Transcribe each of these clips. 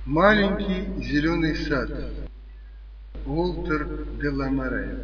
Маленький зеленый сад. Уолтер де ла Море.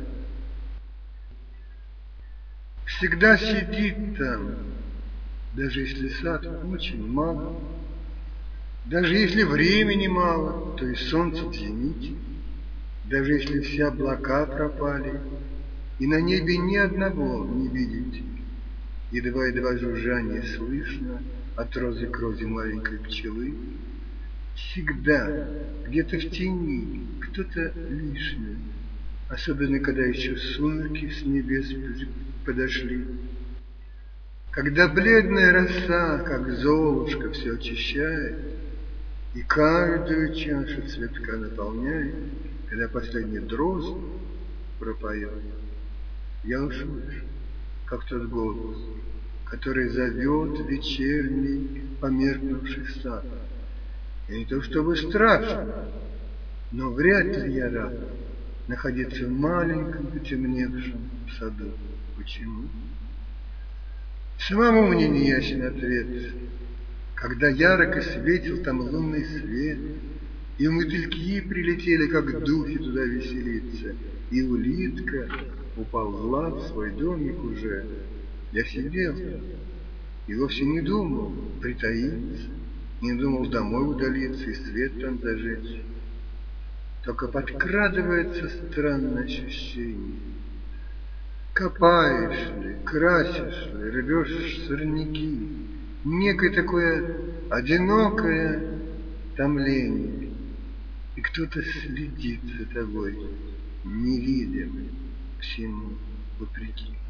Всегда сидит там, даже если сад очень мал, даже если времени мало, то и солнце в зените, даже если все облака пропали, и на небе ни одного не видите, едва-едва жужжание слышно от розы к розе маленькой пчелы. Всегда где-то в тени кто-то лишний, особенно когда еще сумерки с небес подошли. Когда бледная роса, как золушка, все очищает и каждую чашу цветка наполняет, когда последний дрозд пропоет, я услышу, как тот голос, который зовет вечерний померкнувший сад. И не то чтобы страшно, но вряд ли я рад находиться в маленьком потемневшем саду. Почему? Самому мне не ясен ответ. Когда ярко светил там лунный свет, и мотыльки прилетели, как духи, туда веселиться, и улитка уползла в свой домик уже, я сидел там и вовсе не думал притаиться, не думал домой удалиться и свет там зажечь. Только подкрадывается странное ощущение. Копаешь ли, красишь ли, рвешь сорняки, некое такое одинокое томление, и кто-то следит за тобой, невидимый всему вопреки.